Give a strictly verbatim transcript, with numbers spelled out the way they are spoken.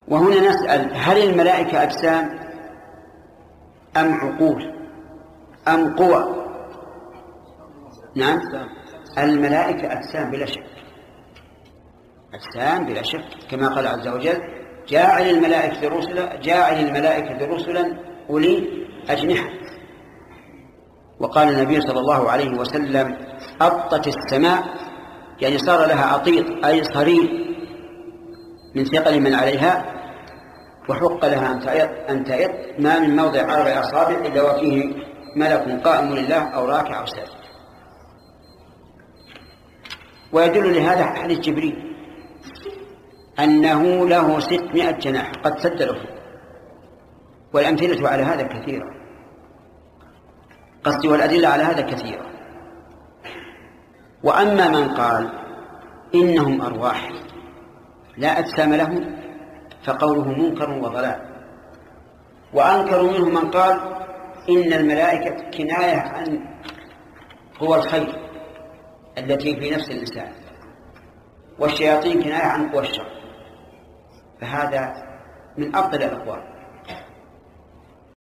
وهنا نسأل: هل الملائكة أجسام أم عقول أم قوى؟ نعم، الملائكة أجسام بلا شك، أجسام بلا شك، كما قال عز وجل: جاعل الملائكة رسلا جاعل الملائكة رسلا أولي أجنحة. وقال النبي صلى الله عليه وسلم: أطت السماء، يعني صار لها أطيط أي صرير من ثقل من عليها، وحق لها أن تأط، ما من موضع أربع أصابع إلا وفيه ملك قائم لله أو راكع أو ساجد. ويدل لهذا حديث جبريل أنه له ستمائة جناح قد سد له، والأمثلة على هذا كثيرة، قصدي والأدلة على هذا كثيرة. وأما من قال إنهم أرواح لا أجسام لهم فقوله منكر وضلال. وأنكروا منهم من قال إن الملائكة كناية عن قوى الخير التي في نفس الإنسان، والشياطين كناية عن قوى الشر، فهذا من أفضل الأقوال.